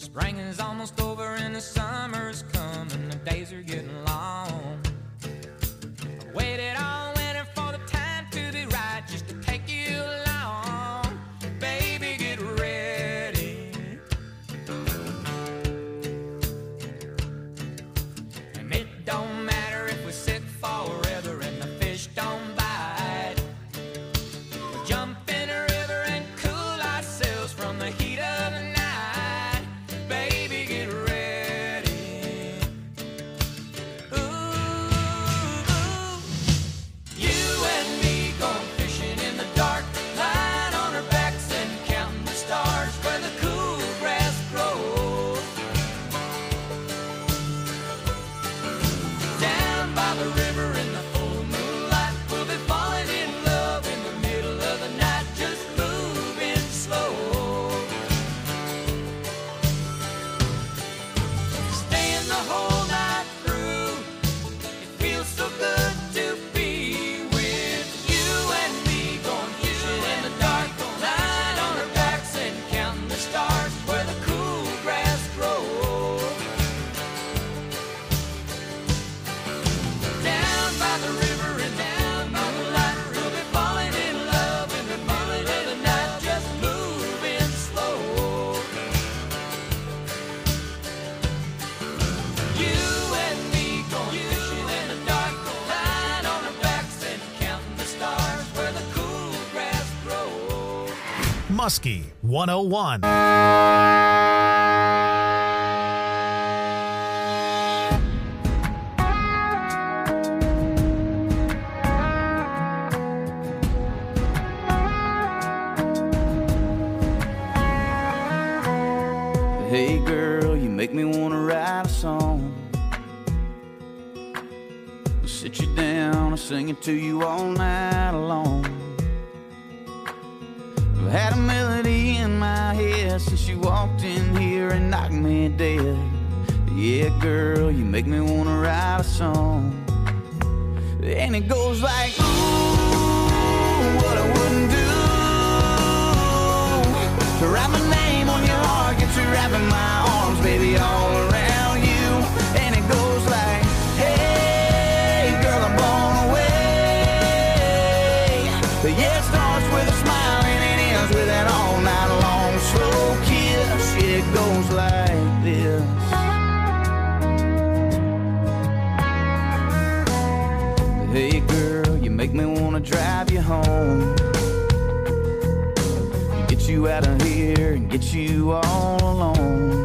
Spring is almost over and the summer's coming. The days are getting long. I waited all winter for the time to be right, just to take you along. Baby, get ready. And it don't matter if we sit forever and the fish don't bite. We'll jump in a river and cool ourselves from the heat of the night. Baby, get ready. Ooh, you and me going fishing in the dark, lying on our backs and counting the stars where the cool grass grows. Down by the river in the full moonlight, we'll be falling in love in the middle of the night, just moving slow. Staying the whole night through, it feels so good to be with you and me, going fishing in the dark, lying on our backs and counting the stars where the cool grass grows. Down by the river and down by the light, we'll be falling in love in the middle of the night, just moving slow. You and me going fishing in the dark, lying on our backs and counting the stars where the cool grass grows. Muskie 101. Hey girl, you make me wanna write a song. I'll sit you down and sing it to you all night long. I've had a melody in my head since you walked in here and knocked me dead. Yeah, girl, you make me wanna write a song. And it goes like, ooh, what I wouldn't do to write my name on your heart, get you wrapping my arms, baby, all around you. And it goes like, hey, girl, I'm blown away. Yeah, it starts with a smile and it ends with an all night long slow kiss. Yeah, it goes like this. Hey, girl, you make me wanna drive you home, get you out of here and get you all alone.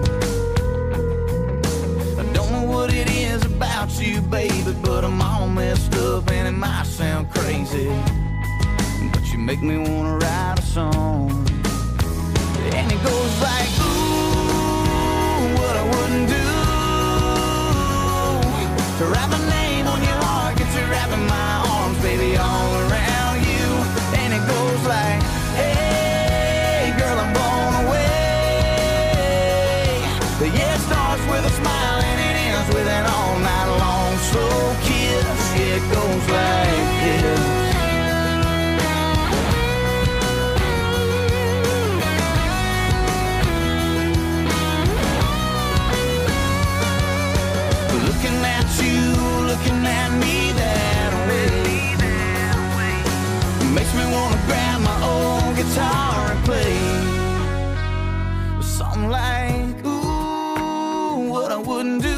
I don't know what it is about you, baby, but I'm all messed up and it might sound crazy, but you make me wanna write a song. And it goes like, ooh, what I wouldn't do to write my name on your heart, get you wrapping my arms, baby, all around you. And it goes like, hey, girl, I'm blown away. Yeah, it starts with a smile and it ends with an all night long slow kiss. Yeah, it goes like this. Looking at you, looking at me that way, makes me wanna grab my old guitar and play something like, ooh, what I wouldn't do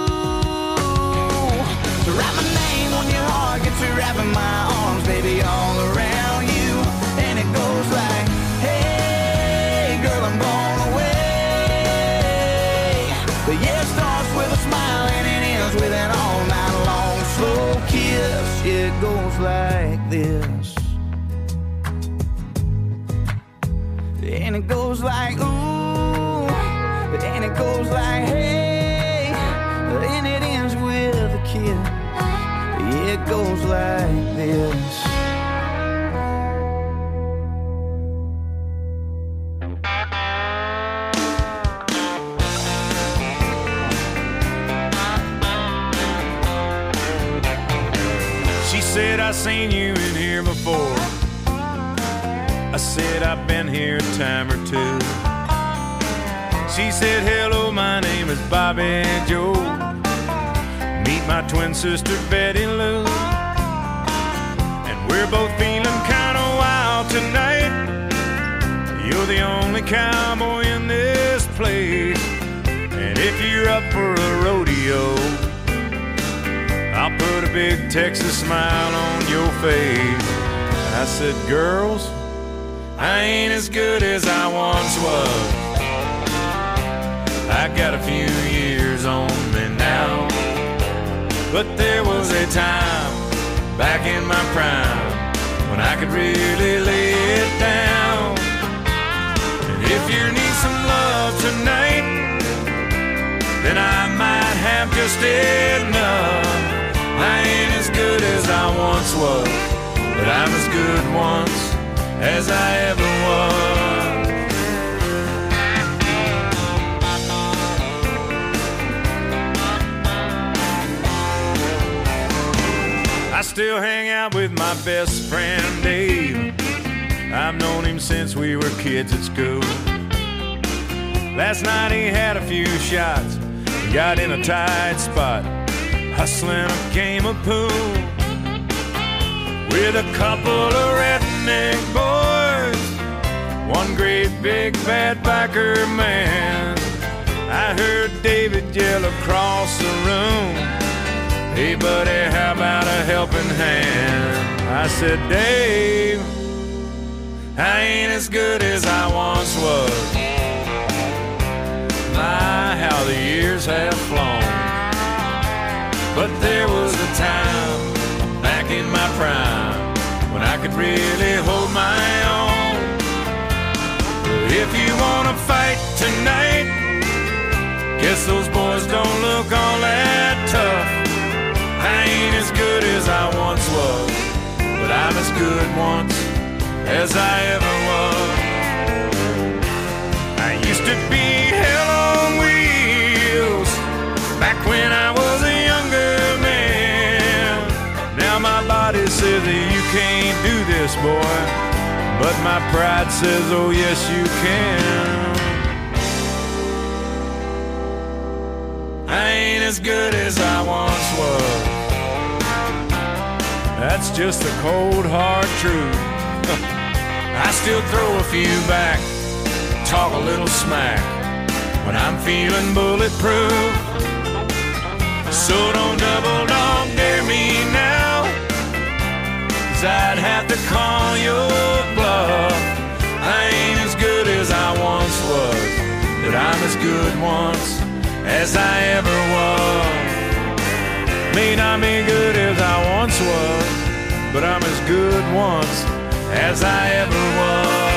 to write my name on your heart, get you wrapping my arms, baby, all around you. And it goes like, hey, girl, I'm blown away. Yeah, it starts with a smile and it ends with an all night long slow kiss. Yeah, it goes like this. And it goes like, ooh, and it goes like, hey, and it ends with a kiss. Yeah, it goes like this. She said, I seen you in here before. I said, I've been here a time or two. She She said, hello, my name is Bobby Joe. Meet my twin sister, Betty Lou. And we're both feeling kind of wild tonight. You're the only cowboy in this place. And if you're up for a rodeo, I'll put a big Texas smile on your face. I said, girls, I ain't as good as I once was. I got a few years on me now, but there was a time back in my prime when I could really lay it down. And if you need some love tonight, then I might have just enough. I ain't as good as I once was, but I'm as good once as I ever was. I still hang out with my best friend Dave. I've known him since we were kids at school. Last night he had a few shots, got in a tight spot, hustling a game of pool with a couple of redneck boys, one great big bad biker man. I heard David yell across the room, hey buddy, how about a helping hand? I said, Dave, I ain't as good as I once was. My, how the years have flown. But there was a time back in my prime when I could really hold my own. If you wanna fight tonight, guess those boys don't look all that tough. I ain't as good as I once was, but I'm as good once as I ever was. I used to be hell on wheels back when I was a younger man. Now my body says that you can't do this, boy, but my pride says, oh yes you can. I ain't as good as I once was. That's just the cold hard truth. I still throw a few back, talk a little smack when I'm feeling bulletproof. So don't double dog dare me now, 'cause I'd have to call your bluff. I ain't as good as I once was, but I'm as good once as I ever was. May not be good as I once was, but I'm as good once as I ever was.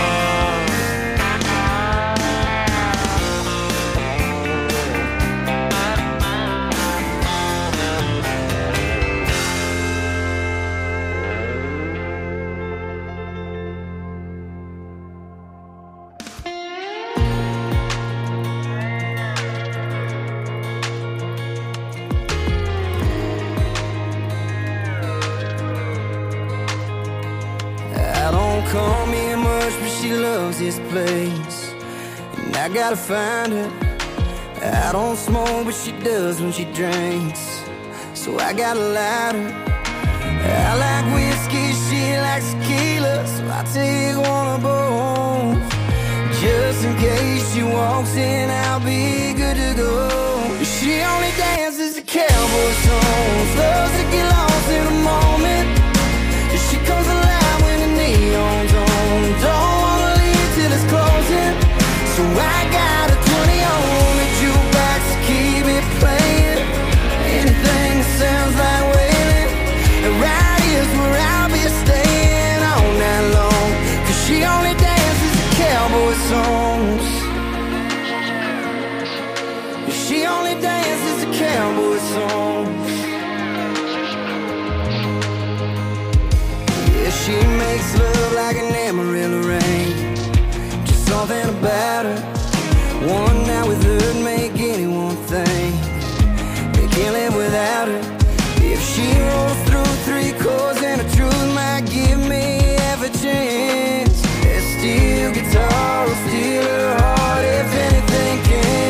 Call me much, but she loves this place, and I gotta find her. I don't smoke, but she does when she drinks, so I gotta light her. I like whiskey, she likes tequila, so I take one of both. Just in case she walks in, I'll be good to go. She only dances to cowboy songs, loves to get lost in the moment. She comes alive when the neon's on, don't wanna leave till it's closing. So I got a 20 on the jukebox to keep it playing. Anything that sounds like wailing, and right here's where I'll be staying all night long, 'cause she only dances to cowboy songs. She only dances to cowboy songs. She makes love like an Amarillo rain, just something about her. One night with her'd make anyone think they can't live without her. If she rolls through 3 chords and the truth might give me half a chance, that steel guitar will steal her heart if anything can.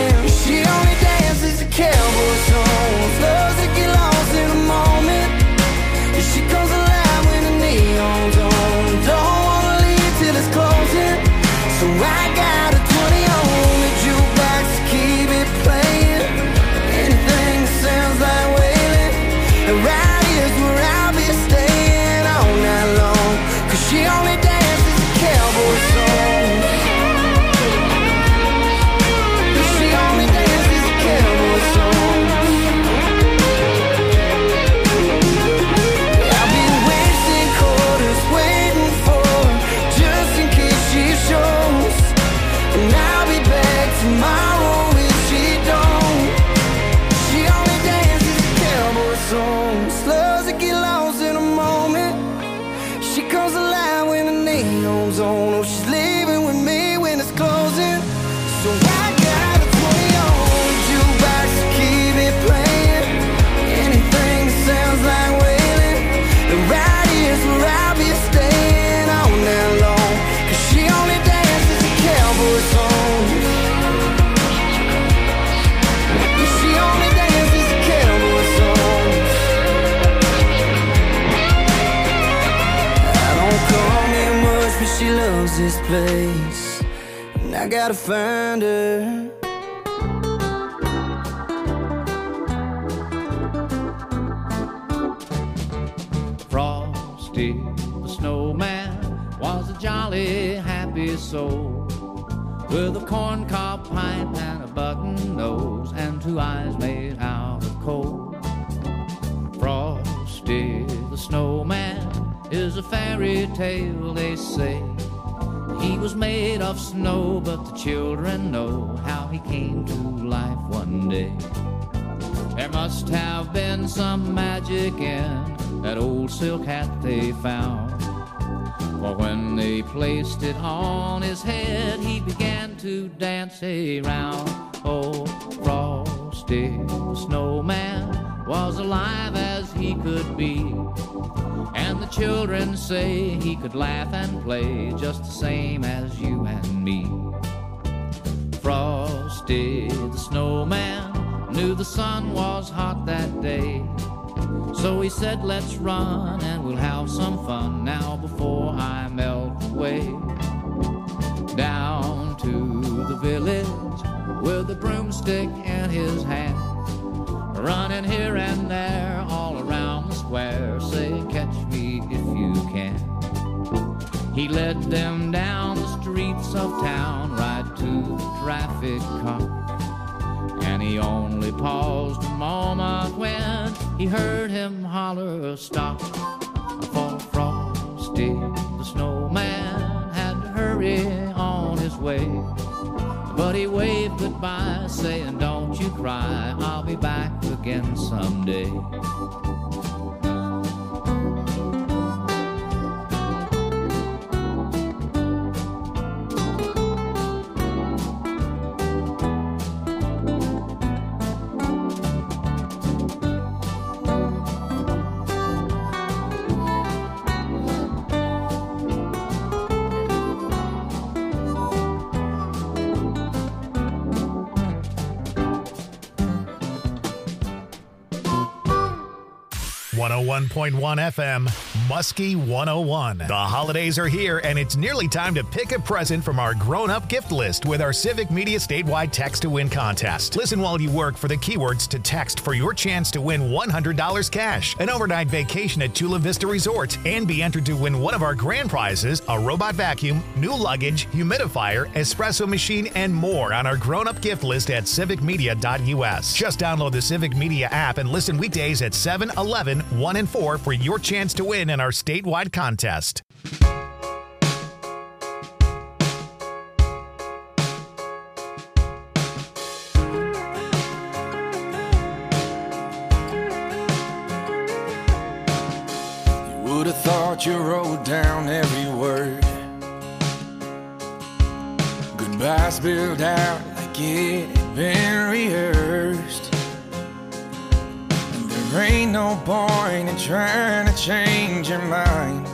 game's on. Oh, she's leaving with me when it's closing. So I got a 20-on jukebox to keep it playing. Anything that sounds like wailing. The right here's where I'll be staying all night long. 'Cause she only dances a cowboy song. She only dances a cowboy song. I don't call me much, but she loves this place. And I gotta find her. Frosty the snowman was a jolly happy soul, with a corncob pipe and a button nose and 2 eyes made out of coal. Frosty the snowman is a fairy tale, they say. He was made of snow, but the children know how he came to life one day. There must have been some magic in that old silk hat they found, for when they placed it on his head, he began to dance around. Oh, Frosty the snowman was alive as he could be, and the children say he could laugh and play just the same as you and me. Frosty the snowman knew the sun was hot that day, so he said, let's run and we'll have some fun now before I melt away. Down to the village with a broomstick in his hand, running here and there all around the square, saying, catch me if you can. He led them down the streets of town, right to the traffic cop, and he only paused a moment when he heard him holler, stop. For Frosty the snowman had to hurry on his way, but he waved goodbye, saying, don't you cry, I'll be back again someday. .1 FM, Muskie 101. The holidays are here, and it's nearly time to pick a present from our grown-up gift list with our Civic Media statewide Text to Win contest. Listen while you work for the keywords to text for your chance to win $100 cash, an overnight vacation at Chula Vista Resort, and be entered to win one of our grand prizes, a robot vacuum, new luggage, humidifier, espresso machine, and more on our grown-up gift list at civicmedia.us. Just download the Civic Media app and listen weekdays at 7, 11, 1, and 4 for your chance to win in our statewide contest. You would have thought you wrote down every word. Goodbye spilled out like it had been rehearsed. There ain't no point in trying to change your mind.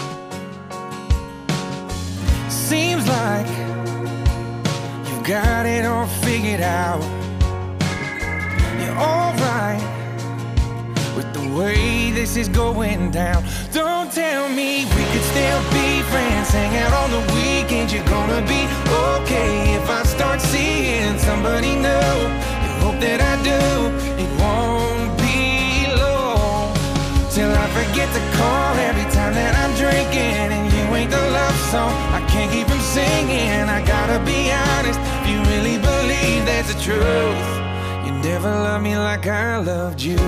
Seems like you've got it all figured out. You're alright with the way this is going down. Don't tell me we could still be friends, hang out on the weekends. You're gonna be okay if I start seeing somebody new. You hope that I do. It won't till I forget to call every time that I'm drinking, and you ain't the love song I can't keep from singing. I gotta be honest, if you really believe that's the truth, you never loved me like I loved you.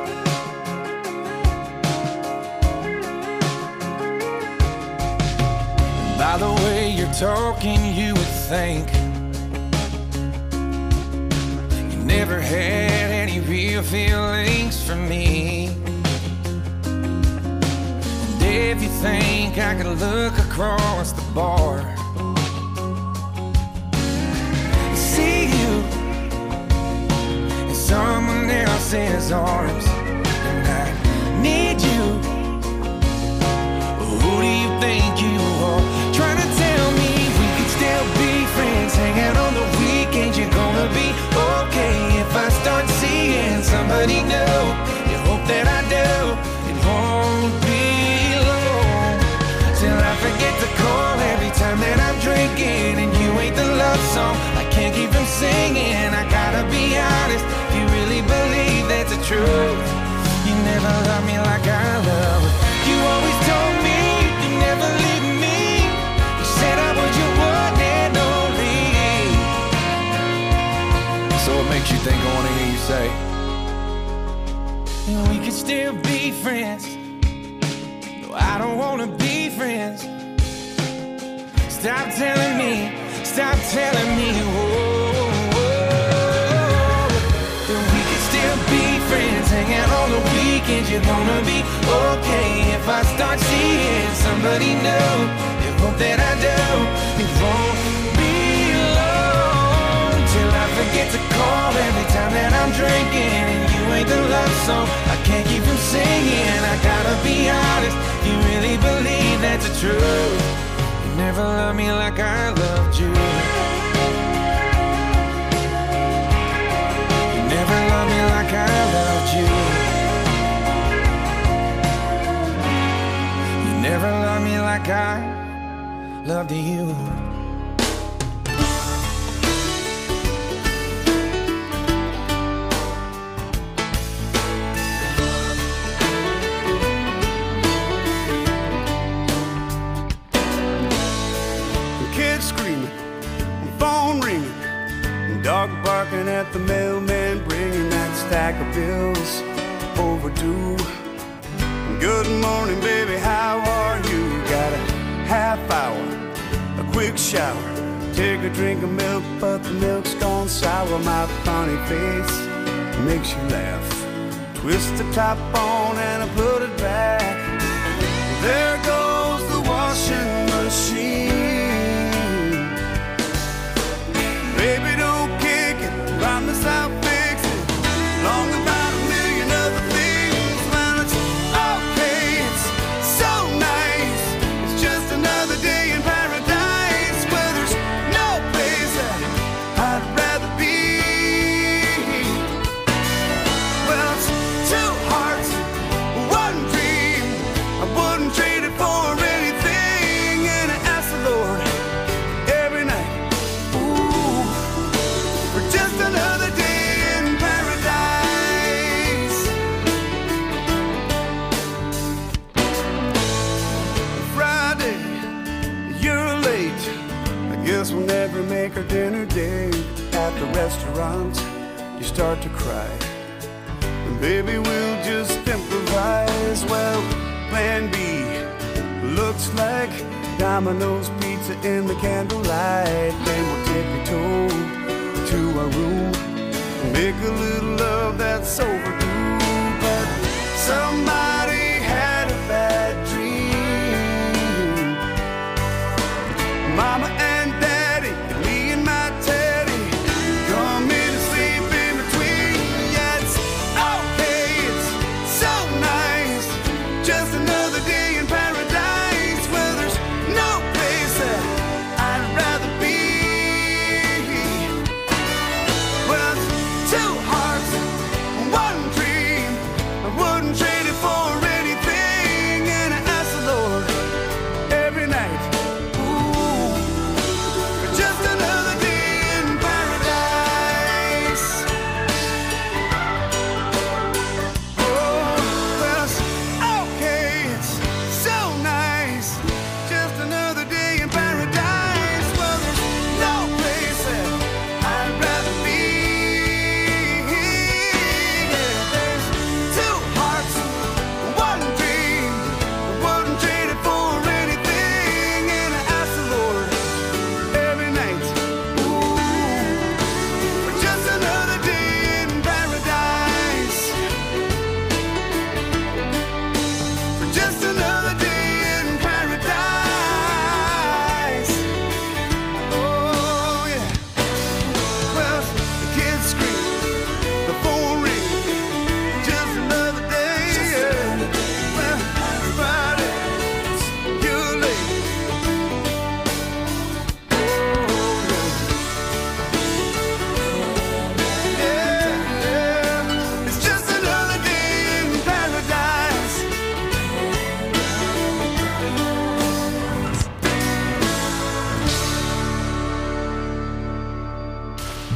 By the way you're talking, you would think you never had any real feelings for me. if you think I could look across the bar, see you in someone else's arms, and I need you. Who do you think you are? Trying to tell me we could still be friends, hang out on the weekends. You're gonna be okay if I start seeing somebody new. You hope that I do. It won't be long till I forget to call every time that I'm drinking, and you ain't the love song I can't keep from singing. I gotta be honest, you really believe that's the truth. You never loved me like I love. You always told me you never leave me. You said I was your one and only. So what makes you think I wanna hear you say we could still be friends? No, I don't wanna be friends. Stop telling me, whoa. That we could still be friends, hang out on the weekends. You're gonna be okay if I start seeing somebody new. You hope that I do. It won't be long till I forget to call every time that I'm drinking, and you ain't the love song I can't keep from singing. I gotta be honest, you really believe that's the truth. You never loved me like I loved you. You never loved me like I loved you. You never loved me like I loved you. Dog barking at the mailman, bringing that stack of bills overdue. Good morning, baby, how are you? Got a half hour, a quick shower, take a drink of milk, but the milk's gone sour. My funny face makes you laugh. Twist the top on and I put it back. There goes the washing machine. Baby, don't kick it, promise I'll fix it. Long about a million other things. Well, it's okay, it's so nice. It's just another day in paradise, where there's no place that I'd rather be. Well, it's two hearts, one dream. I wouldn't trade it for anything. And I ask the Lord every night, ooh, for just another day in paradise. Friday, you're late. I guess we'll never make our dinner date. At the restaurant, you start to cry. And baby, we'll just improvise. Well, plan B looks like Domino's pizza in the candlelight. Then we'll take a tour to our room and make a little love that's overdue. But somebody had a bad dream. Mama and Daddy, and me and my Teddy, come in and sleep in between. Yeah, it's okay, it's so nice. Just another day in paradise, where there's no place that I'd rather be. Well, it's two hearts, one dream. I wouldn't trade it for anything. And I ask the Lord every night, ooh,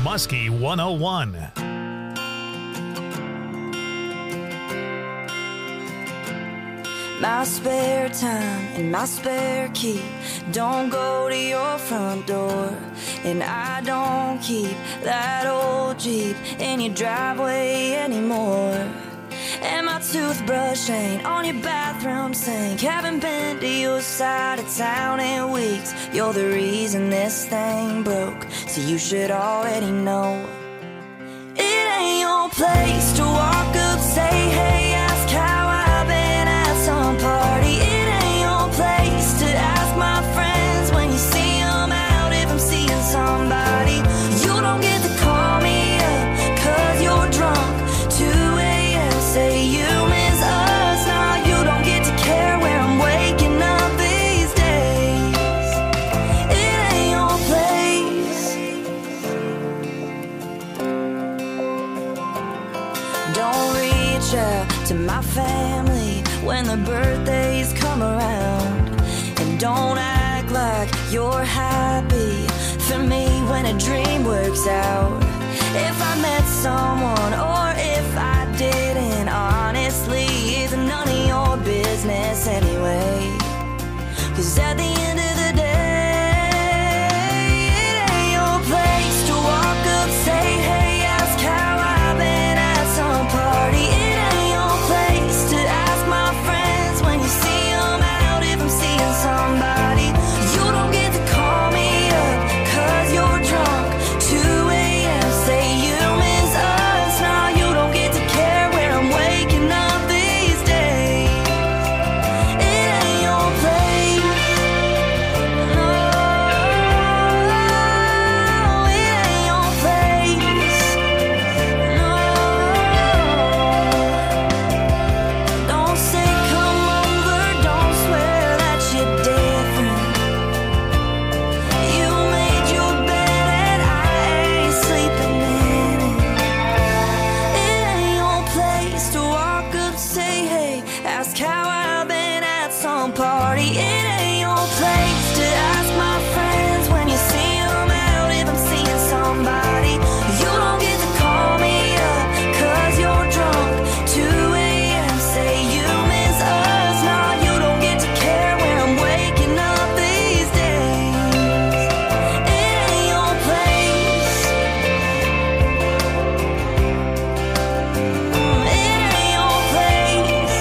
Muskie 101. My spare time and my spare key don't go to your front door. And I don't keep that old Jeep in your driveway anymore. And my toothbrush ain't on your bathroom sink. Haven't been to your side of town in weeks. You're the reason this thing broke, so you should already know. It ain't your place to walk up, say hey, ask how I've been at some party. It ain't your place to ask my friends when you see them out if I'm seeing somebody. You don't get to call me up 'cause you're drunk. 2 a.m. say you miss us. Nah, you don't get to care where I'm waking up these days. It ain't your place. Don't reach out to my family when the birthdays come around. And don't act like you're happy for me when a dream works out. If I met someone or if I didn't, honestly, it's none of your business anyway. 'Cause at the end of the day, it ain't your place to walk up, say hey, ask how I've been at some party. It ain't your place to ask my friends when you see them out if I'm seeing somebody. You don't get to call me up 'cause you're drunk. 2 a.m. say you miss us. Nah, you don't get to care where I'm waking up these days. It ain't your place. No, it ain't your place. No, don't say come over, don't swear that you're different. You made your bed and I ain't sleeping in it. It ain't your place to walk up, say hey, ask how I've been at some party. It ain't your place to ask my friends when you see them out if I'm seeing somebody. You don't get to call me up 'cause you're drunk. 2 a.m. say you miss us. Nah, you don't get to care where I'm waking up these days. It ain't your place. It ain't your place.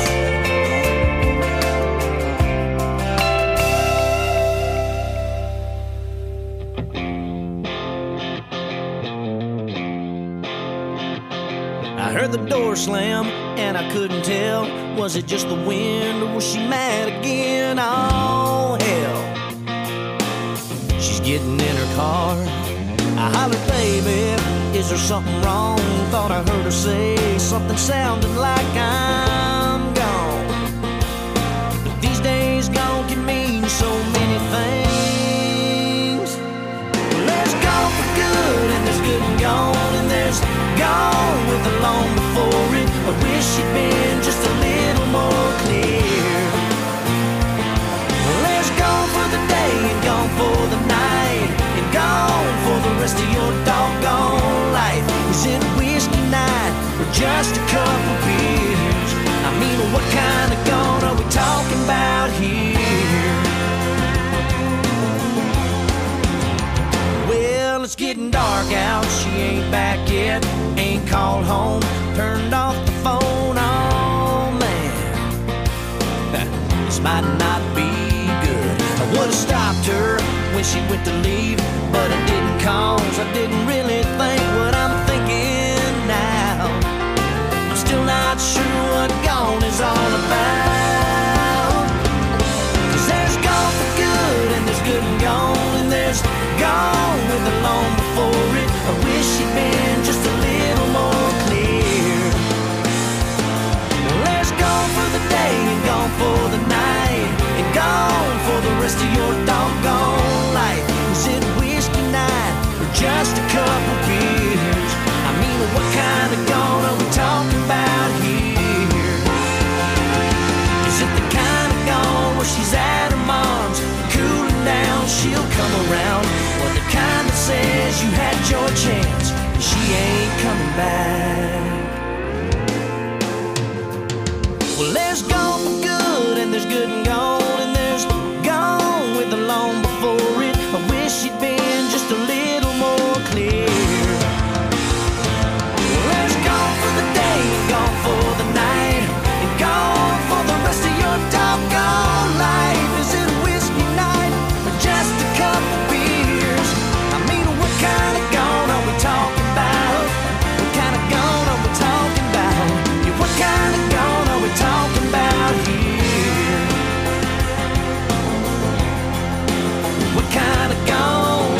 I heard the door slam and I couldn't tell. Was it just the wind or was she mad again? Oh, hell. She's getting in her car. I hollered, baby, is there something wrong? Thought I heard her say something sounding like I'm gone. But these days gone can mean so many things. There's gone for good and there's good and gone, and there's gone with the long before it. I wish you'd been just a little more clear. There's gone for the day and gone for the night, and gone for the rest of your doggone life. Is it whiskey night or just a couple beers? I mean, what kind of gone are we talking about here? Well, it's getting dark out, she ain't back yet. Ain't called home, turned off the phone, oh man. This might not be good. I would've stopped her when she went to leave, but I didn't cause I didn't really think what I'm thinking now. I'm still not sure what gone is all about. 'Cause there's gone for good and there's good and gone, and there's gone with the long before it. I wish you'd been just a little more clear. There's gone for the day and gone for the night, and gone for the rest of your doggone life. Is it whiskey night or just a couple beers? I mean, what kind of gone are we talking about here? Is it the kind of gone where she's at her mom's, cooling down, she'll come around? Or the coming back. Well, there's gone for good, and there's good and gone, and there's gone with the long before it. I wish you'd been just a little more clear. Well, there's gone for the day, and gone for the night, and gone for the rest of your doggone life. Is it a whiskey night, or just a couple beers? I mean, what kind of gone are we talking about? What kind of gone are we talking about? Yeah, what kind of gone are we talking about here? What kind of gone?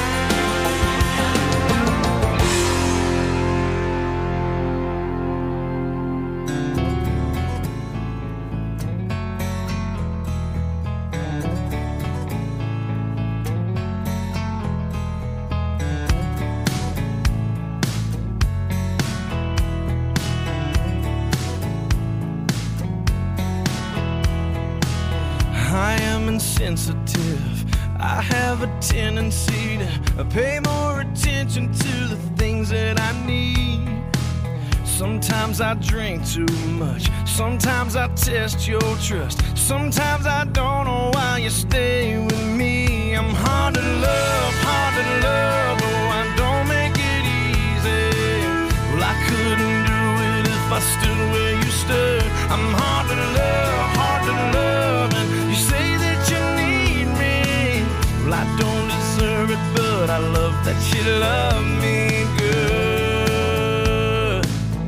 I am insensitive. I have a tendency to pay more attention to the things that I need. Sometimes I drink too much. Sometimes I test your trust. Sometimes I don't know why you stay with me. I'm hard to love, oh, I don't make it easy. Well, I couldn't do it if I stood where you stood. I'm hard to love, and you say that you need me. Well, I don't deserve it, but I love that you love me good.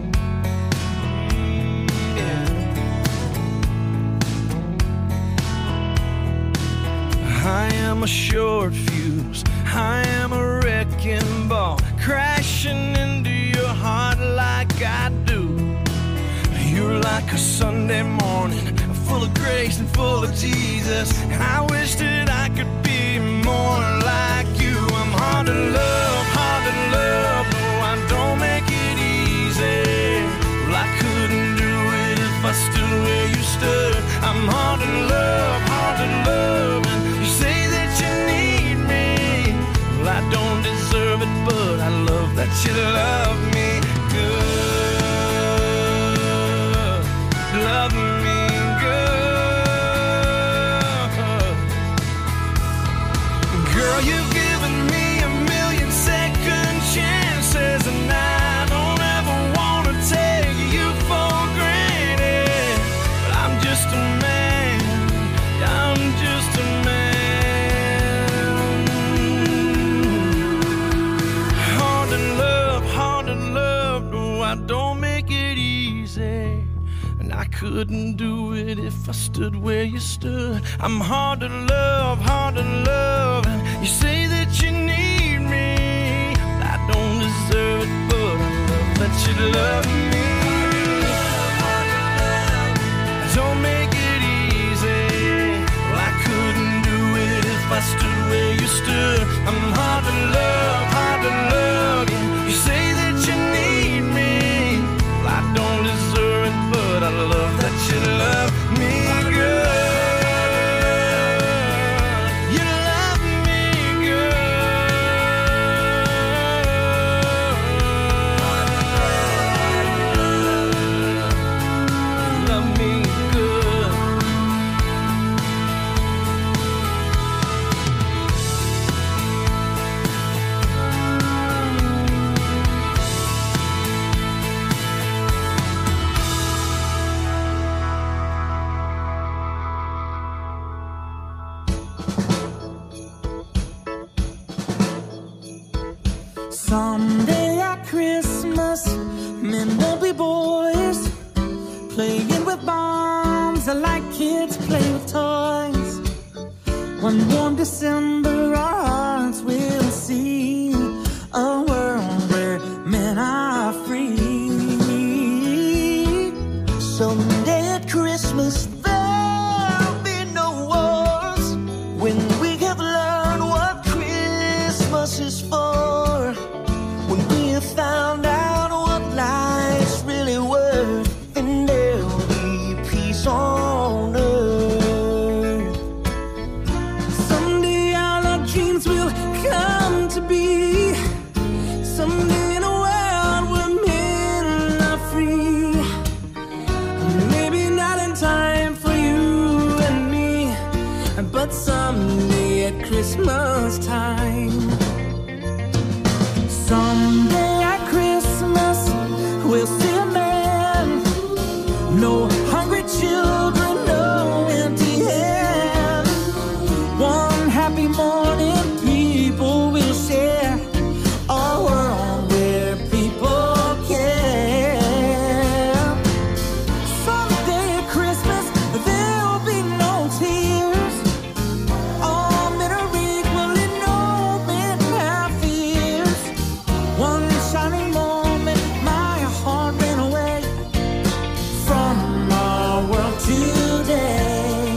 I am a short fuse, I am a wrecking ball, crashing into your heart like I do. You're like a Sunday morning, full of grace and full of Jesus. I wish that I could be more like you. I'm hard to love, oh, I don't make it easy. Well, I couldn't do it if I stood where you stood. I'm hard to love, and you say that you need me. Well, I don't deserve it, but I love that you love me good. Love me good. Girl, you've given me a million second chances, and I don't ever want to take you for granted. But I'm just a man, I'm just a man. Hard to love, oh, I don't make it easy. And I couldn't do it if I stood where you stood. I'm hard to love, and you say that you need me. I don't deserve it, but I love that you love me. Don't make it easy. Well, I couldn't do it if I stood where you stood. I'm hard to love, yeah. You say that you need me. Well, I don't deserve it, but I love that you love me good. You love me good. Love me good. Someday at Christmas, men will be boys, playing with bombs like kids play with toys. One warm December, our hearts will see a world where men are free. Someday at Christmas, there'll be no wars, when we have learned what Christmas is for. When we have found out what life's really worth, and there'll be peace on earth. Someday our time. Someday at Christmas, we'll see a man. No hungry children, no empty hand. One happy morning, people will share a world where people care. Someday at Christmas, there'll be no tears. All men are equal and no men have fears. One shining moment, my heart ran away from our world today.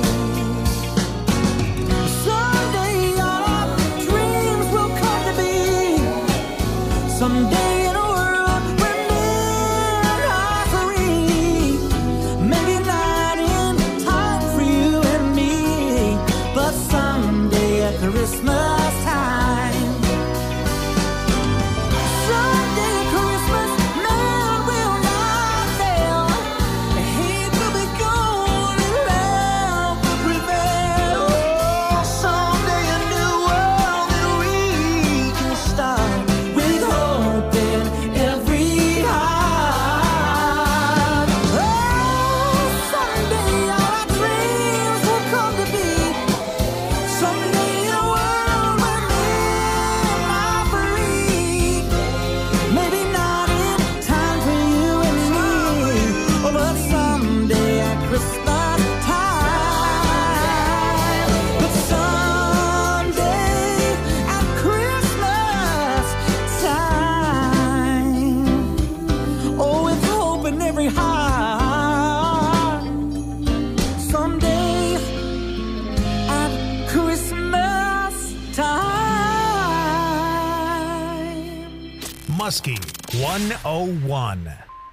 Someday all our dreams will come to be. Someday in a world where men are free. Maybe not in time for you and me, but someday at Christmas time. Someday at Christmas, man will not fail. Hate will be gone and love will prevail. Someday a new world that we can start with hope in every heart. Oh, someday all our dreams will come to be. Someday in a world where men are free. Maybe not in time for you and me, but someday at Christmas time. But someday at Christmas time. Oh, with hope in every heart. Someday at Christmas time. Muskie 101.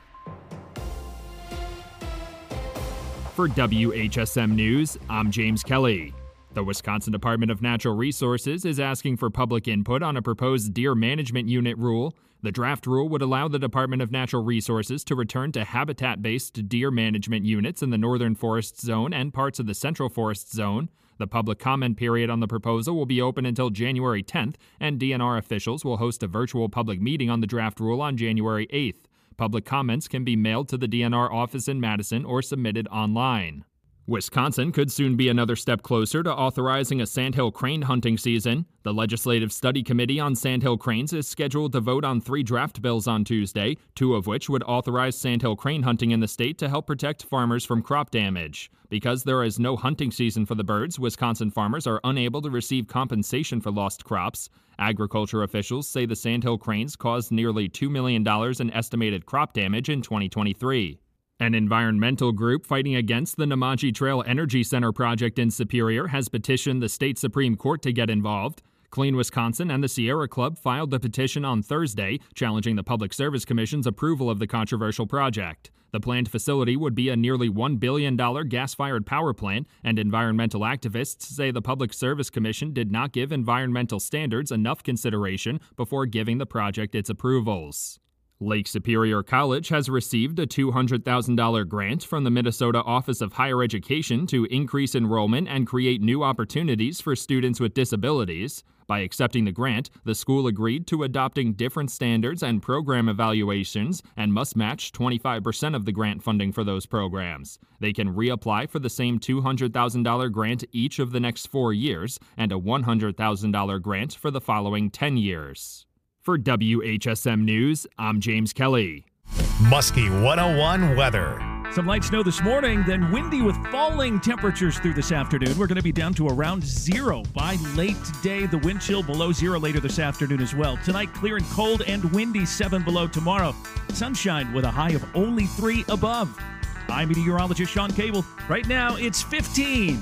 For WHSM News, I'm James Kelly. The Wisconsin Department of Natural Resources is asking for public input on a proposed deer management unit rule. The draft rule would allow the Department of Natural Resources to return to habitat-based deer management units in the Northern Forest Zone and parts of the Central Forest Zone. The public comment period on the proposal will be open until January 10th, and DNR officials will host a virtual public meeting on the draft rule on January 8th. Public comments can be mailed to the DNR office in Madison or submitted online. Wisconsin could soon be another step closer to authorizing a sandhill crane hunting season. The Legislative Study Committee on Sandhill Cranes is scheduled to vote on 3 draft bills on Tuesday, 2 of which would authorize sandhill crane hunting in the state to help protect farmers from crop damage. Because there is no hunting season for the birds, Wisconsin farmers are unable to receive compensation for lost crops. Agriculture officials say the sandhill cranes caused nearly $2 million in estimated crop damage in 2023. An environmental group fighting against the Namaji Trail Energy Center project in Superior has petitioned the state Supreme Court to get involved. Clean Wisconsin and the Sierra Club filed the petition on Thursday, challenging the Public Service Commission's approval of the controversial project. The planned facility would be a nearly $1 billion gas-fired power plant, and environmental activists say the Public Service Commission did not give environmental standards enough consideration before giving the project its approvals. Lake Superior College has received a $200,000 grant from the Minnesota Office of Higher Education to increase enrollment and create new opportunities for students with disabilities. By accepting the grant, the school agreed to adopting different standards and program evaluations and must match 25% of the grant funding for those programs. They can reapply for the same $200,000 grant each of the next 4 years and a $100,000 grant for the following 10 years. For WHSM News, I'm James Kelly. Muskie 101 weather. Some light snow this morning, then windy with falling temperatures through this afternoon. We're going to be down to around 0 by late today. The wind chill below 0 later this afternoon as well. Tonight, clear and cold and windy, 7 below tomorrow. Sunshine with a high of only 3 above. I'm meteorologist Sean Cable. Right now, it's 15.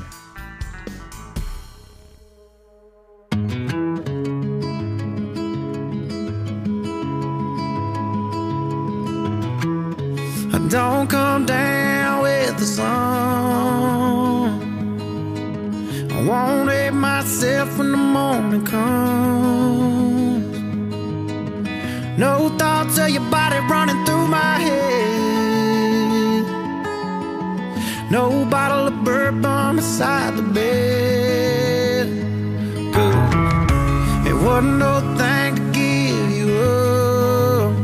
Don't come down with the sun. I won't hate myself when the morning comes. No thoughts of your body running through my head. No bottle of bourbon beside the bed. Good. wasn't no thing to give you up.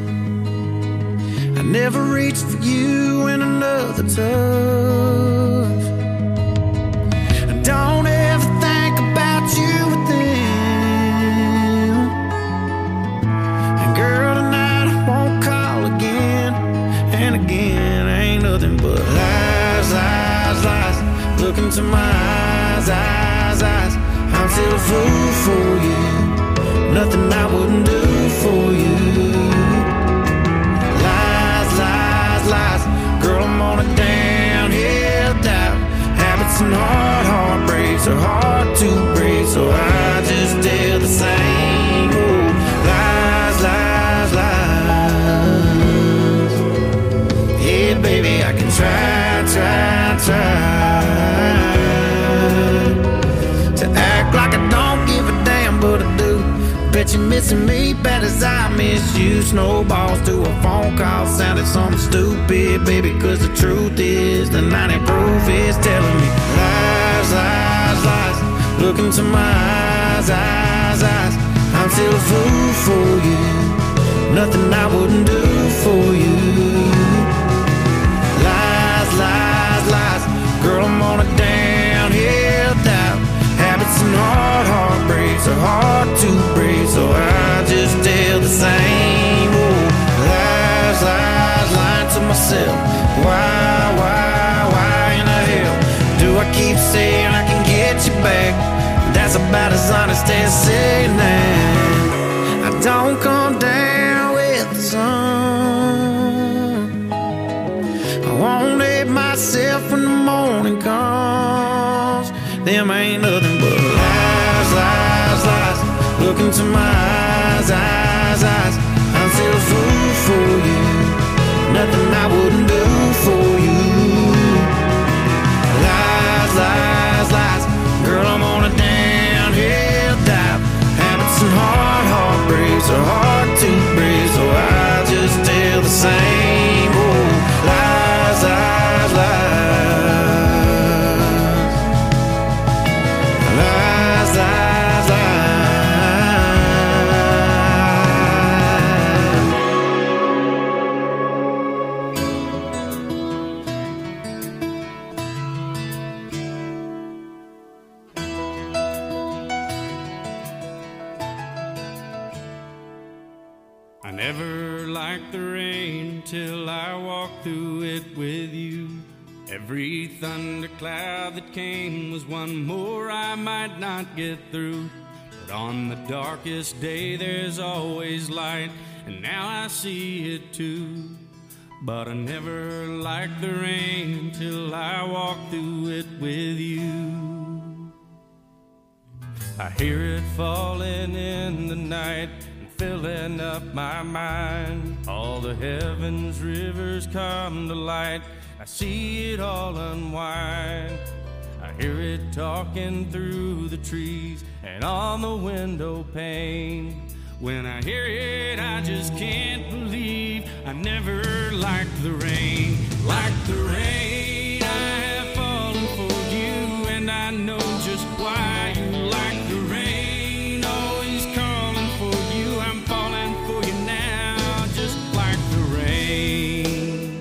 I never reached for you in another tough. I don't ever think about you with them. And girl, tonight I won't call again and again. Ain't nothing but lies, lies, lies. Look into my eyes, eyes, eyes. I'm still a fool for you. Nothing I wouldn't do for you. Lies, lies, lies. Girl, I'm on a downhill dive. Habits and heartbreaks are hard to break, so I just tell the same old lies, lies, lies. Yeah, baby, I can try, try, try to act like I don't give a damn, but I do. Bet you're missing me bad as I miss you. Snowballs to a phone call sounded something stupid, baby, cause the truth is the 90 proof is telling me lies, lies, lies. Look into my eyes, eyes, eyes. I'm still a fool for you. Nothing I wouldn't do for you. Lies, lies, lies. Girl, I'm on a downhill dive. Habits and heartbreaks are hard to break, so I just tell the same old lies, lies, lying to myself. Why in the hell do I keep saying I can get you back? That's about as honest as saying that I don't come down with the sun. I won't let myself when the morning comes. Them ain't nothing but lies, lies, lies. Look into my eyes, eyes, eyes. I'm still a fool for you. Nothing I wouldn't do for you. Lies, lies, lies. Girl, I'm on a downhill dive. Habits and heartbreaks are hard to break, so I just tell the same old lies, lies, lies. Lies, lies, lies. I never liked the rain till I walked through it with you. Every thundercloud that came was one more I might not get through. But on the darkest day there's always light, and now I see it too. But I never liked the rain till I walked through it with you. I hear it falling in the night, filling up my mind. All the heavens rivers come to light. I see it all unwind. I hear it talking through the trees and on the window pane. When I hear it, I just can't believe I never liked the rain. Like the rain, I have fallen for you, and I know just why you like the rain. Always calling for you, I'm falling for you now, just like the rain.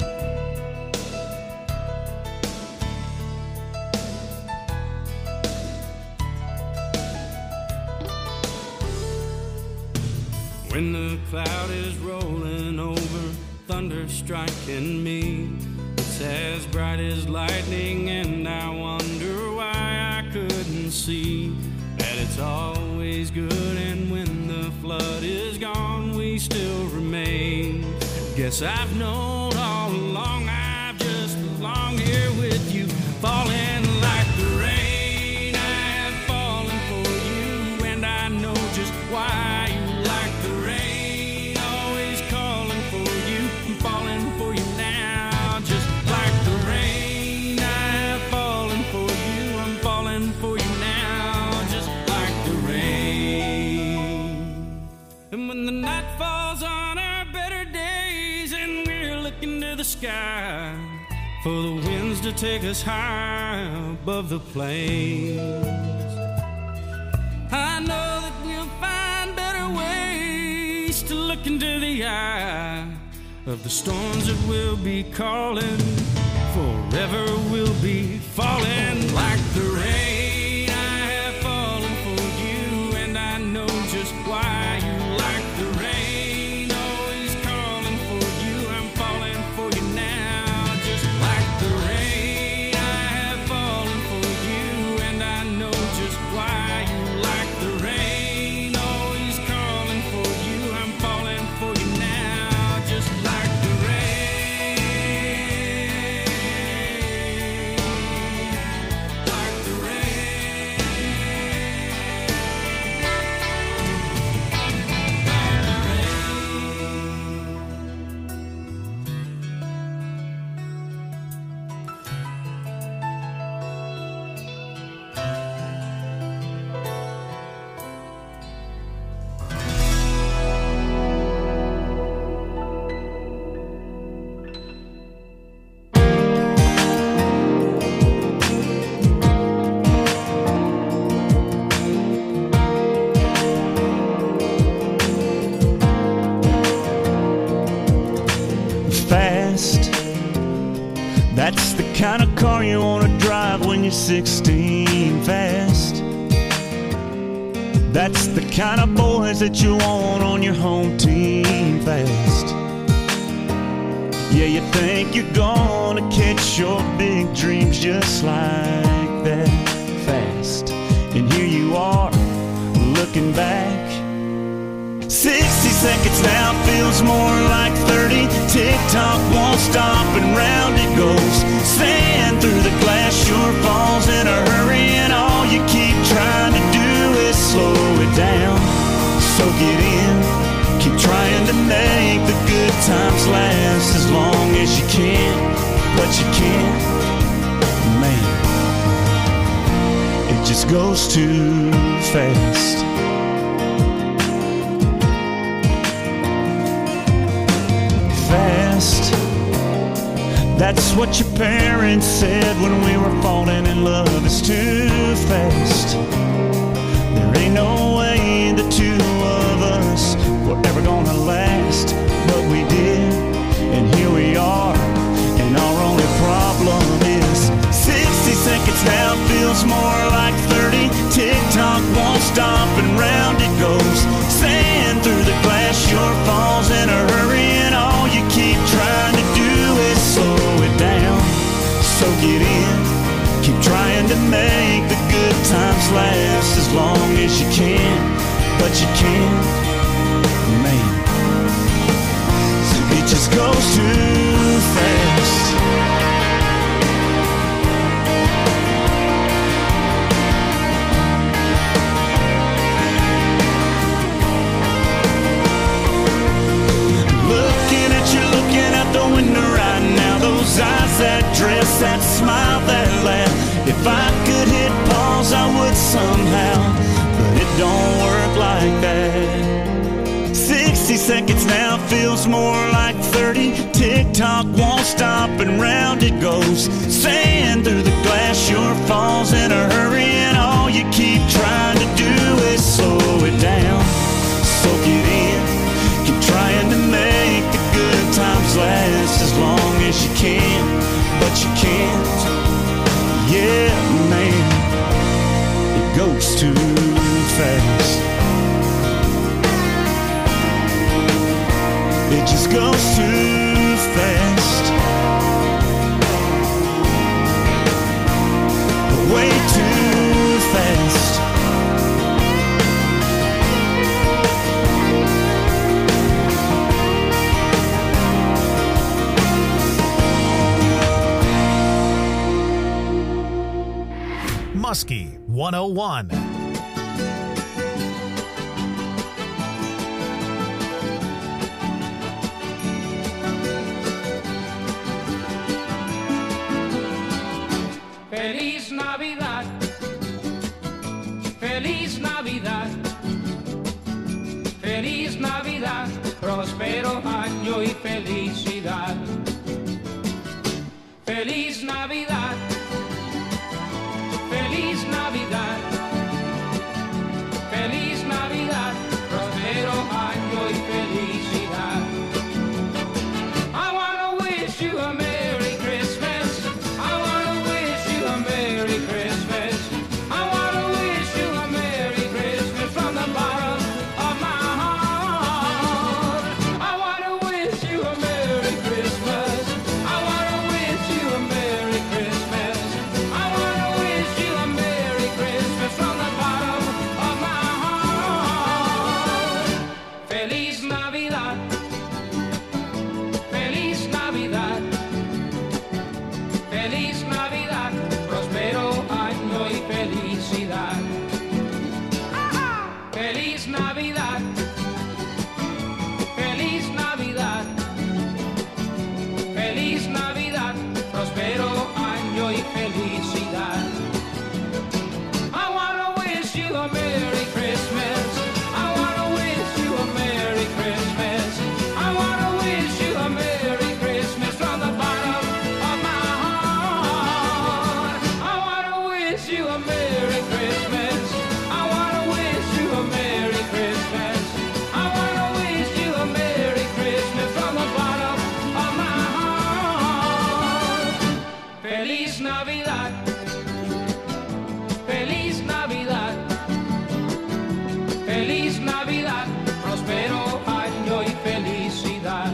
When the cloud is rolling over, thunder striking me, it's as bright as lightning, and I wonder why I couldn't see that it's always good, and when the flood is gone, we still remain. Guess I've known all along, I've just belonged here with you, falling like the rain. I have fallen for you, and I know just why you like the rain. Always calling for you, I'm falling for you now, just like the rain. I have fallen for you, I'm falling for you now, just like the rain. And when the night falls on our better days and we're looking to the sky for the winds to take us high above the plains, I know that we'll find look into the eye of the storms that will be calling. Forever we'll be falling like the rain. I have fallen for you, and I know just why you like the rain. Always calling for you, I'm falling for you now. Just like the rain, I have fallen for you, and I know just why you like the rain. Always calling for you, I'm falling for you now. Just like the rain. Like the rain. Fast. That's the kind of car you want to drive when you're 16. Fast. That's the kind of boys that you want on your home team. Fast. Yeah, you think you're gonna catch your big dreams just like that. Fast. And here you are, looking back. 60 seconds now feels more like 30. Tick-tock won't stop and round it goes. Sand through the glass sure falls in a hurry, and all you keep trying to do is slow it down. Soak it in, keep trying to make the good times last as long as you can, but you can't. Man, it just goes too fast. Fast. That's what your parents said when we were falling in love. It's too fast. There ain't no way the two of us were ever gonna last, but we did, and here we are, and our only problem is 60 seconds now feels more like 30. Tick-tock won't stop and round it goes. Sand through the glass sure falls in a hurry, and all you keep trying to do is slow it down. Soak it in, keep trying to make the good times last as long as you can, but you can't. Man, it just goes too fast. Looking out the window right now, those eyes, that dress, that smile, that laugh. If I could hit pause, I would somehow, but it don't work like that. 60 seconds now feels more like 30. Tick-tock won't stop and round it goes. Sand through the glass sure falls in a hurry, and all you keep trying to do is slow it down. Soak it in, keep trying to make the good times last as long as you can, but you can't. Yeah, man, it goes too fast. It just goes too fast. Way too fast. Muskie 101. Feliz Navidad, Feliz Navidad, Feliz Navidad, próspero año y felicidad. Feliz Navidad, Feliz Navidad, Feliz Navidad, próspero año y felicidad. Navidad, feliz Navidad, feliz Navidad, próspero año y felicidad. I wanna wish you a Merry Christmas. I wanna wish you a Merry Christmas. I wanna wish you a Merry Christmas from the bottom of my heart. I wanna wish you a Merry Christmas. I wanna wish you a Merry Christmas. I wanna wish you a Merry Christmas from the bottom of my heart. Feliz Navidad. Feliz Navidad. Feliz Navidad. Próspero año y felicidad.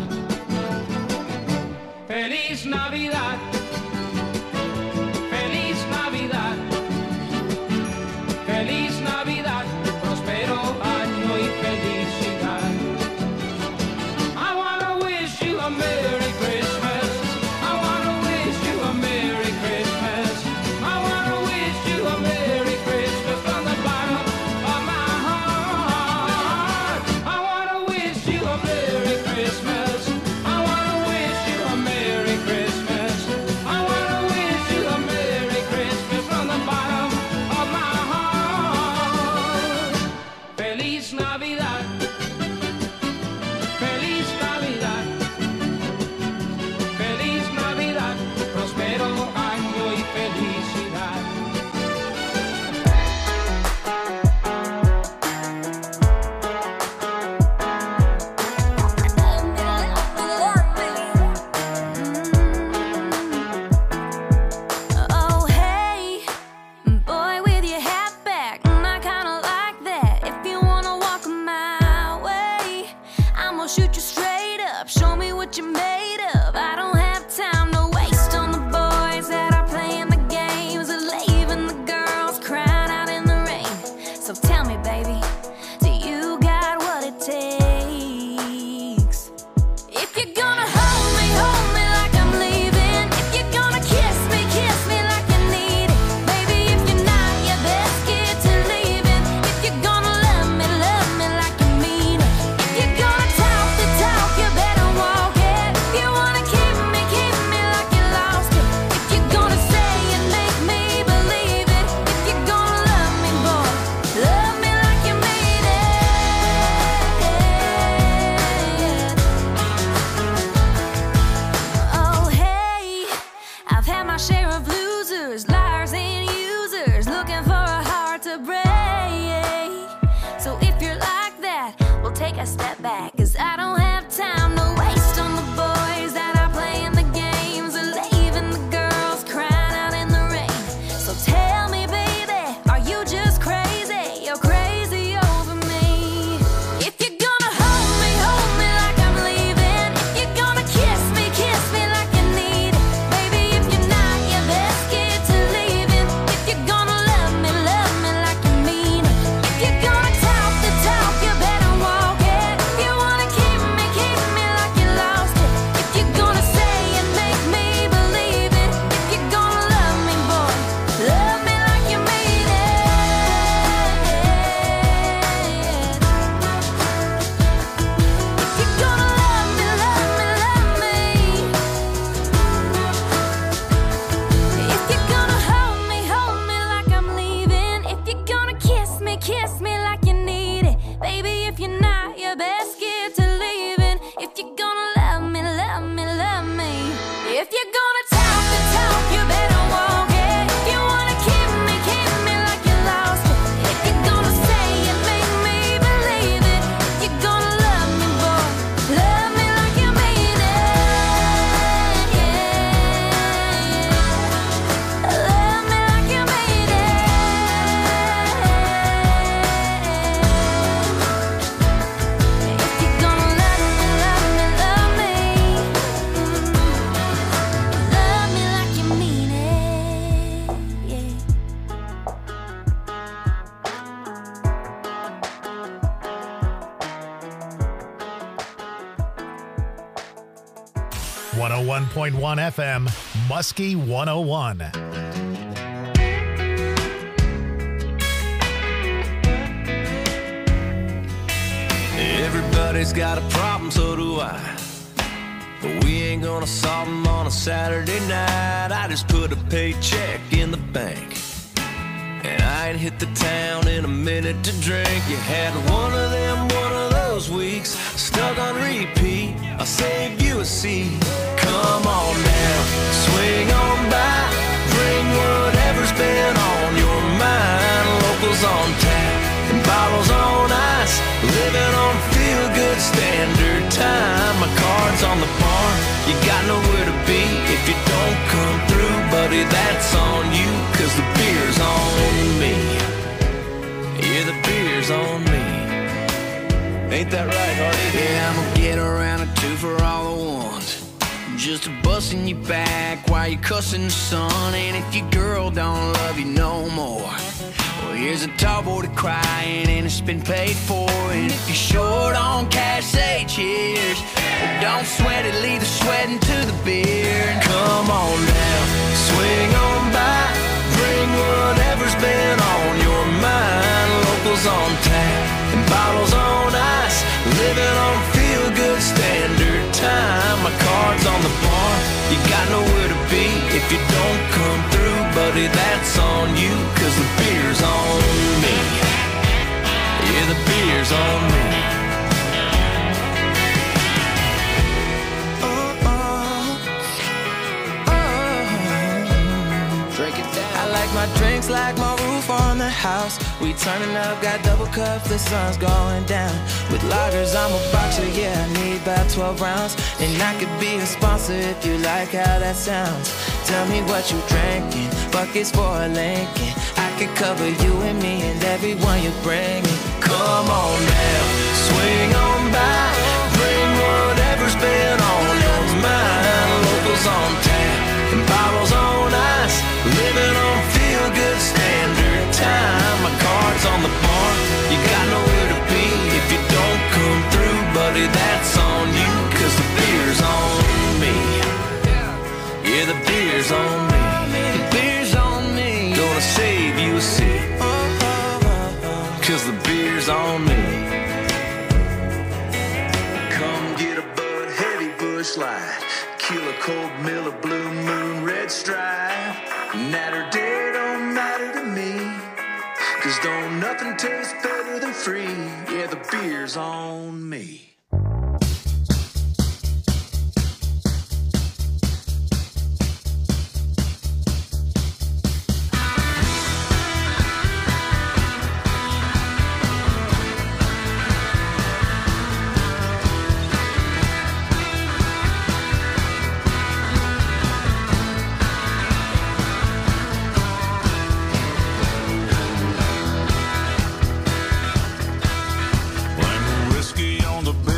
Feliz Navidad. Feliz Navidad. Feliz Navidad. Próspero año y felicidad. I wanna wish you a Merry Christmas. I wanna wish you a Merry Christmas. I wanna wish you a Merry Christmas from the bottom of my heart. I wanna wish you a Merry Christmas. I wanna wish you a Merry Christmas. I wanna wish you a Merry Christmas from the bottom of my heart. Feliz Navidad. Feliz Navidad. Feliz Navidad. Próspero año y felicidad. Oh, hey, boy with your hat back, I kinda like that. If you wanna walk my way, I'm gonna shoot you straight up, show me what you're made of. I don't have time to waste on the boys that are playing the games and leaving the girls crying out in the rain. So tell me, baby, do you got what it takes? If you're gonna hold me like I'm leaving. If you're gonna kiss me like you need it. Baby, if you're not your best kid to leaving. If you're gonna love me like you mean it. If you're gonna talk the talk, you better walk it. If you wanna keep me like you lost it. If you're gonna say and make me believe it. If you're gonna love me, boy, love me like you mean it. Oh, hey, I've had my share of losers, liars and users, looking for a heart to break. So if you're like that, we'll take a step back, 'cause I don't have time to waste on the boys that are playing the games and leaving the girls crying out in the rain. So tell me, baby, are you just crazy? You're crazy over me. If you're gonna hold me like I'm leaving. If you're gonna kiss me like you need it. Baby, if you're not your best kid to leaving. If you're gonna love me like you mean it. If you're gonna talk the talk, you better walk it. If you wanna keep me like you lost it. If you're gonna say and make me believe it. If you're gonna love me, boy, love me like you mean it. If you're gonna love me. If you're gonna hold me like I'm leaving. If you're gonna kiss me like you need it. Baby, if you're not your best kid to leaving. If you're gonna love me. If you're gonna talk the talk, you better walk it. If you wanna keep me like you lost it. If you're gonna say and make me believe it. If you're gonna love me, boy, love me like you mean it. Love me like you mean it. If you're gonna love me. Love me like you mean it. Yeah. 101.1 FM, Muskie 101. Everybody's got a problem, so do I. But we ain't gonna solve them on a Saturday night. I just put a paycheck in the bank, and I ain't hit the town in a minute to drink. You had one of those weeks, stuck on repeat. I'll save you a seat. Come on now, swing on by, bring whatever's been on your mind. Locals on tap and bottles on ice, living on feel-good standard time. My card's on the bar, you got nowhere to be if you don't come through, buddy, that's on you, 'cause the beer's on me. Yeah, the beer's on me. Ain't that right, Hardy? Yeah, I'm gonna get around a two for all the ones, just a busting you back while you cussing the sun. And if your girl don't love you no more, well, here's a tall boy to crying and it's been paid for. And if you're short on cash, say cheers. But don't sweat it, leave the sweating to the beer. And come on now, swing on by, bring whatever's been on your mind. Locals on tap and bottles on ice, living on feel-good standard time. My card's on the bar, you got nowhere to be if you don't come through, buddy, that's on you, 'cause the beer's on me. Yeah, the beer's on me. I like my drinks like my roof on the house. We turning up, got double cups, the sun's going down. With lagers, I'm a boxer, yeah, I need about 12 rounds. And I could be a sponsor if you like how that sounds. Tell me what you drinking, buckets for a Lincoln. I could cover you and me and everyone you bringing. Come on now, swing on by, bring whatever's been on your mind. Locals on tap and bottles on ice, living on feel-good standard time. My card's on the bar, you got nowhere to be if you don't come through, buddy, that's on you, 'cause the beer's on me. Yeah, the beer's on me. The beer's on me. Gonna save you a seat, 'cause the beer's on me. Come get a Bud Heavy Bush Light, Killer Cold Miller Blue Moon Red Stripe. Night or day don't matter to me, 'cause don't nothing taste better than free. Yeah, the beer's on me. Whiskey on the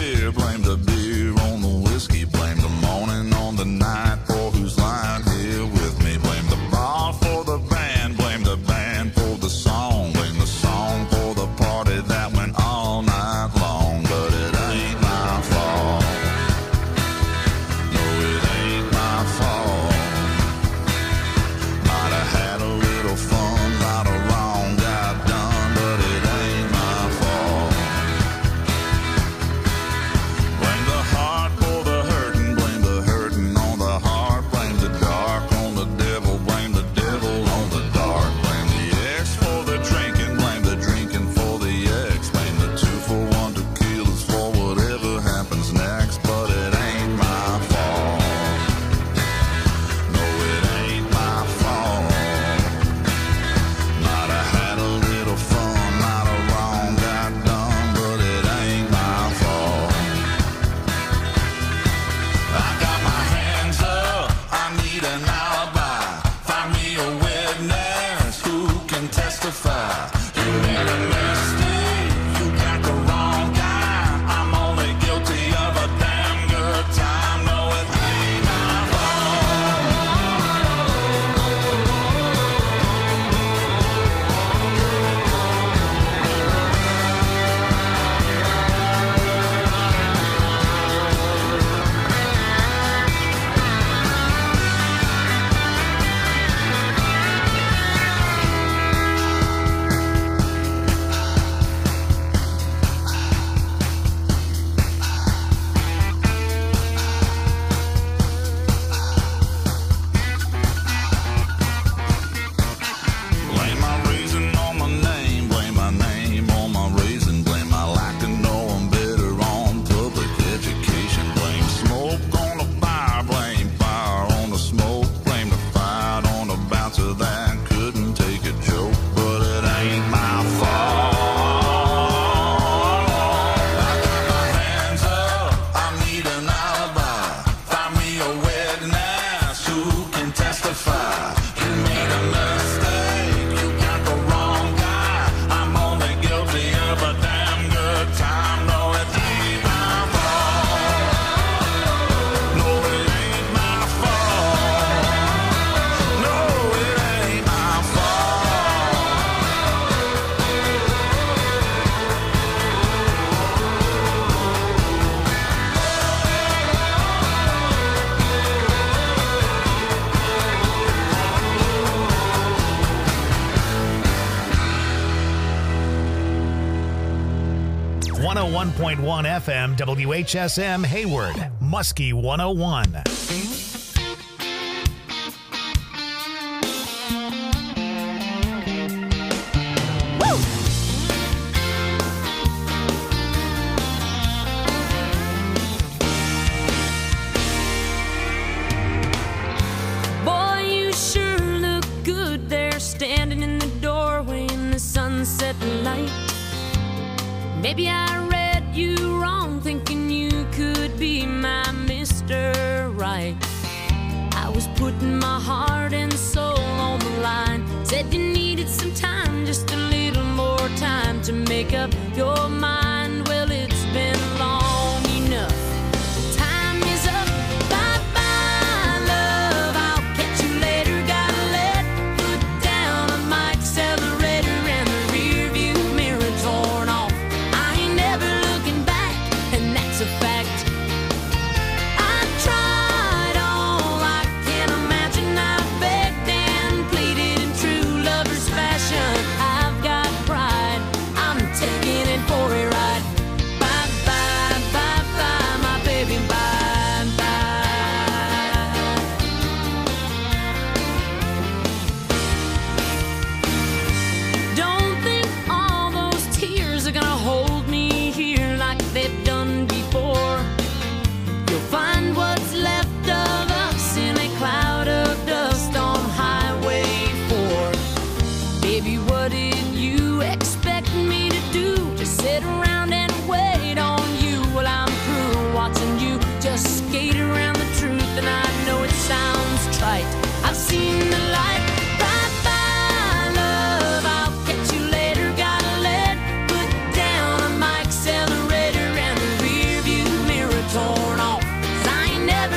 91.1 FM WHSM Hayward, Muskie 101. Standing in the doorway in the sunset light. Maybe I read you wrong, thinking you could be my Mr. Right. I was putting my heart and soul on the line. Said you needed some time, just a little more time to make up your mind.